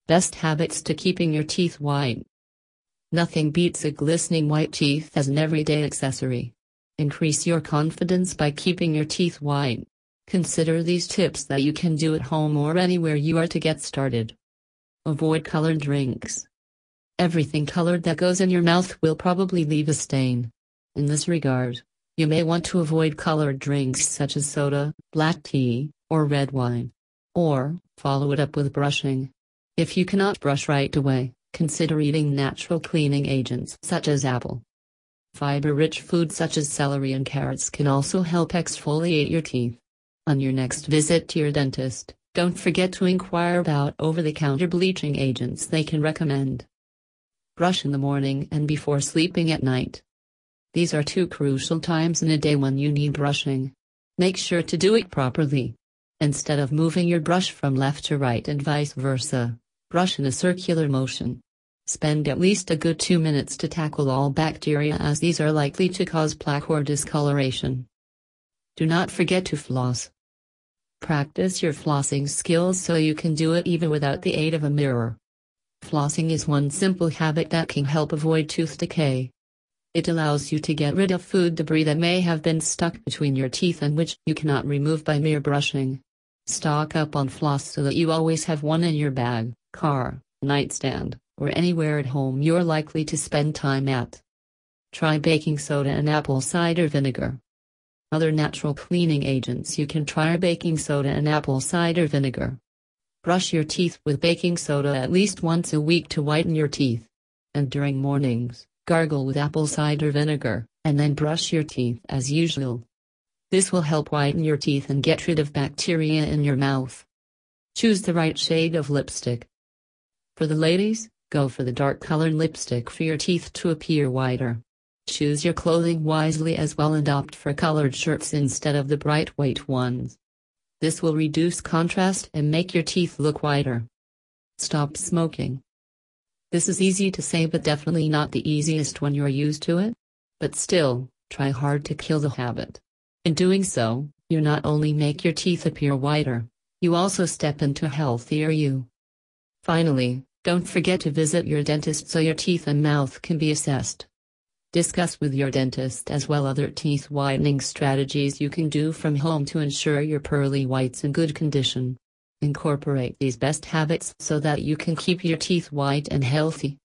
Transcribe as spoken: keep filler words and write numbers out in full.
Best habits to keeping your teeth white. Nothing beats a glistening white teeth as an everyday accessory. Increase your confidence by keeping your teeth white. Consider these tips that you can do at home or anywhere you are to get started. Avoid colored drinks. Everything colored that goes in your mouth will probably leave a stain. In this regard, you may want to avoid colored drinks such as soda, black tea, or red wine. Or, follow it up with brushing. If you cannot brush right away, consider eating natural cleaning agents such as apple. Fiber-rich foods such as celery and carrots can also help exfoliate your teeth. On your next visit to your dentist, don't forget to inquire about over-the-counter bleaching agents they can recommend. Brush in the morning and before sleeping at night. These are two crucial times in a day when you need brushing. Make sure to do it properly. Instead of moving your brush from left to right and vice versa, brush in a circular motion. Spend at least a good two minutes to tackle all bacteria as these are likely to cause plaque or discoloration. Do not forget to floss. Practice your flossing skills so you can do it even without the aid of a mirror. Flossing is one simple habit that can help avoid tooth decay. It allows you to get rid of food debris that may have been stuck between your teeth and which you cannot remove by mere brushing. Stock up on floss so that you always have one in your bag, car, nightstand, or anywhere at home you're likely to spend time at. Try baking soda and apple cider vinegar. Other natural cleaning agents you can try are baking soda and apple cider vinegar. Brush your teeth with baking soda at least once a week to whiten your teeth. And during mornings, gargle with apple cider vinegar, and then brush your teeth as usual. This will help whiten your teeth and get rid of bacteria in your mouth. Choose the right shade of lipstick. For the ladies, go for the dark colored lipstick for your teeth to appear whiter. Choose your clothing wisely as well and opt for colored shirts instead of the bright white ones. This will reduce contrast and make your teeth look whiter. Stop smoking. This is easy to say but definitely not the easiest when you're used to it. But still, try hard to kill the habit. In doing so, you not only make your teeth appear whiter, you also step into a healthier you. Finally, don't forget to visit your dentist so your teeth and mouth can be assessed. Discuss with your dentist as well other teeth whitening strategies you can do from home to ensure your pearly whites in good condition. Incorporate these best habits so that you can keep your teeth white and healthy.